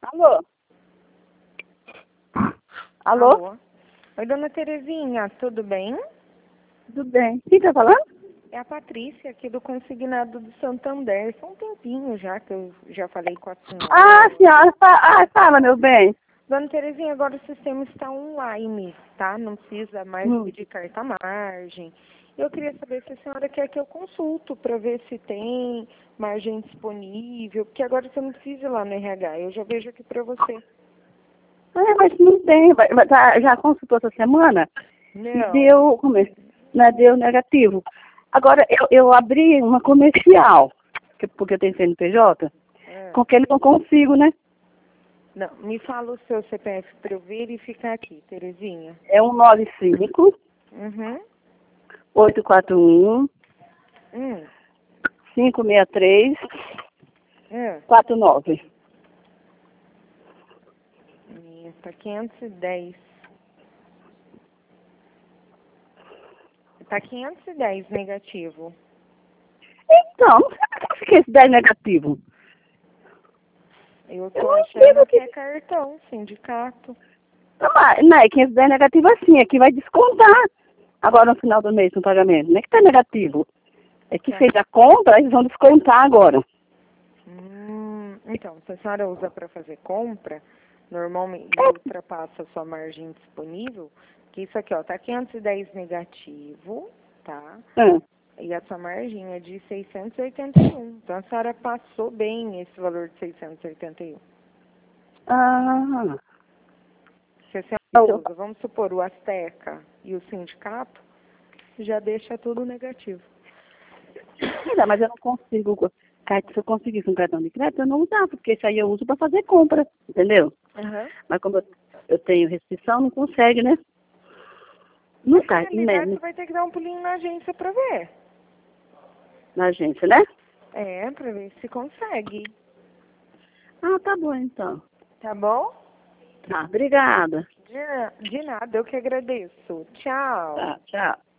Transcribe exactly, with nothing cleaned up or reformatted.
Alô? Alô? Alô? Oi, dona Terezinha, tudo bem? Tudo bem. Quem tá falando? É a Patrícia, aqui do Consignado do Santander. Faz um tempinho já que eu já falei com a senhora. Ah, senhora. Fa ah, fala, meu bem. Dona Terezinha, agora o sistema está online, tá? Não precisa mais Hum. pedir carta margem. Eu queria saber se a senhora quer que eu consulto para ver se tem margem disponível, porque agora você não precisa ir lá no R H, eu já vejo aqui para você. Ah, mas não tem. Vai- vai- tá- já consultou essa semana? E Não. deu, como é? Né, deu negativo. Agora, eu, eu abri uma comercial, que- porque eu tenho C N P J, É. com que ele não consigo, né? Não, me fala o seu C P F para eu verificar aqui, Terezinha. É um nove cinco, Uhum. oito quatro um, Hum. cinco seis três, É. quatro nove. Tá quinhentos e dez. Tá quinhentos e dez negativo. Então, não sei por que fica esse dez negativo. Eu Eu tô não achando entendo que que... é cartão, sindicato. Não, mas- não, é quinhentos e dez negativo assim, aqui vai descontar. Agora no final do mês no pagamento. Não é que tá negativo. É que Tá. fez a compra, eles vão descontar agora. Hum, então, se a senhora usa para fazer compra, normalmente É. ultrapassa a sua margem disponível, que isso aqui, ó, tá quinhentos e dez negativo, tá? Ah, E a sua margem é de seiscentos e oitenta e um. Então a senhora passou bem esse valor de seiscentos e oitenta e um. ah, Se a senhora eu- usa, vamos supor, o Azteca e o sindicato, já deixa tudo negativo. Ainda, mas eu não consigo. Se eu conseguisse um cartão de crédito, eu não usava, porque isso aí eu uso para fazer compra, entendeu? Aham. Mas como eu, eu tenho restrição, não consegue, né? Na No cartão, realidade, né? você vai ter que dar um pulinho na agência pra ver. Na agência, né? É, pra ver se consegue. Ah, tá bom então. Tá bom? Tá, obrigada. De, de nada, eu que agradeço. Tchau. Tá, tchau.